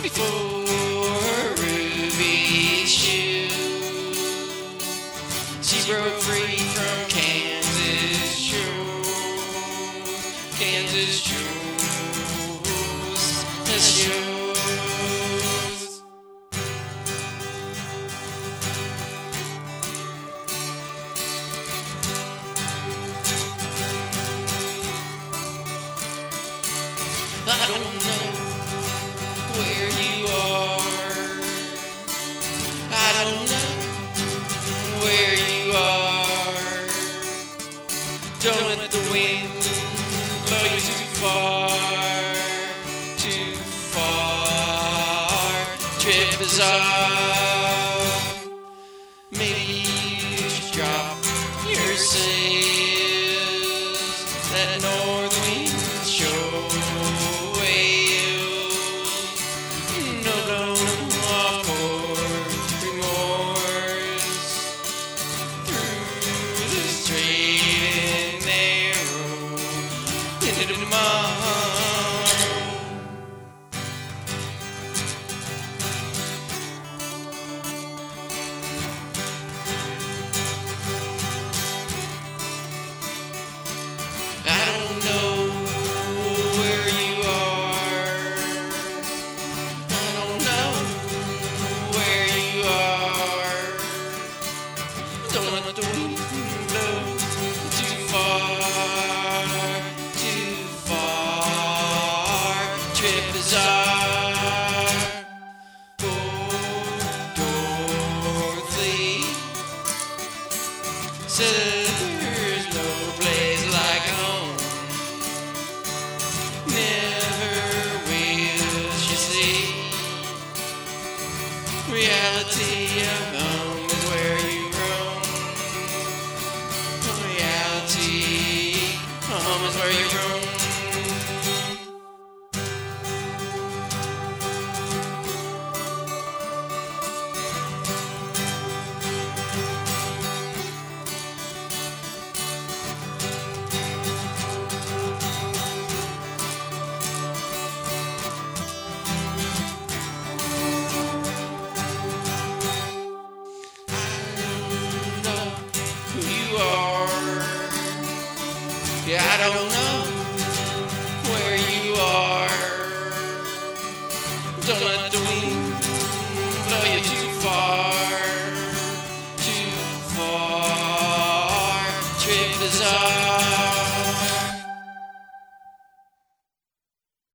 before her ruby shoe. She broke free from Kansas shores, Kansas shores, shores. I don't know where you are. I don't know where you are. Don't let the wind blow you too far, too far. Trip is off. Maybe you should drop your sails. That north wind shows. I don't know where you are. I don't know where you are. Don't let the wind blow too far, too far. Trip is our Dorothy. So there's no place like home. Never will she see. Reality of home is where you roam. Reality, home is where you roam. Yeah, I don't know